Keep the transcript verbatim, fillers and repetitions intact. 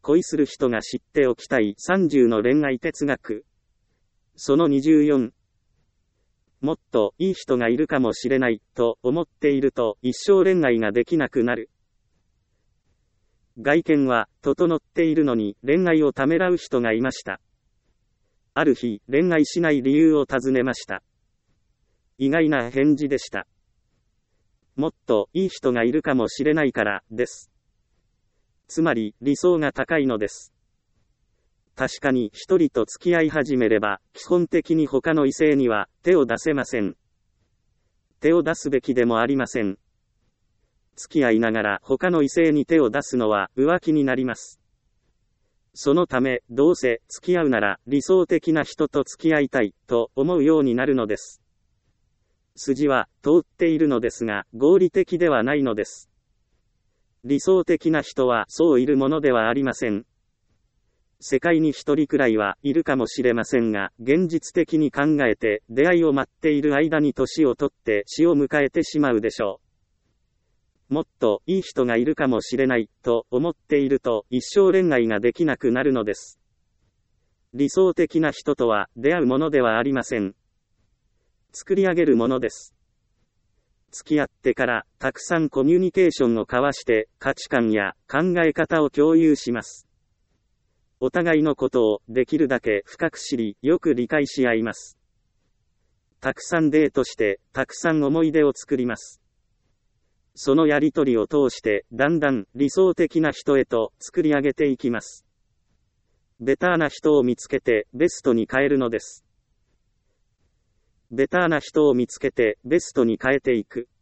恋する人が知っておきたいさんじゅうの恋愛哲学。そのにじゅうよん。もっといい人がいるかもしれないと思っていると一生恋愛ができなくなる。外見は整っているのに恋愛をためらう人がいました。ある日、恋愛しない理由を尋ねました。意外な返事でした。もっといい人がいるかもしれないからです。つまり理想が高いのです。確かに一人と付き合い始めれば、基本的に他の異性には手を出せません。手を出すべきでもありません。付き合いながら他の異性に手を出すのは浮気になります。そのため、どうせ付き合うなら理想的な人と付き合いたいと思うようになるのです。筋は通っているのですが、合理的ではないのです。理想的な人はそういるものではありません。世界に一人くらいはいるかもしれませんが、現実的に考えて出会いを待っている間に年を取って死を迎えてしまうでしょう。もっといい人がいるかもしれないと思っていると一生恋愛ができなくなるのです。理想的な人とは出会うものではありません。作り上げるものです。付き合ってからたくさんコミュニケーションを交わして価値観や考え方を共有します。お互いのことをできるだけ深く知り、よく理解し合います。たくさんデートしてたくさん思い出を作ります。そのやりとりを通してだんだん理想的な人へと作り上げていきます。ベターな人を見つけてベストに変えるのです。ベターな人を見つけてベストに変えていく。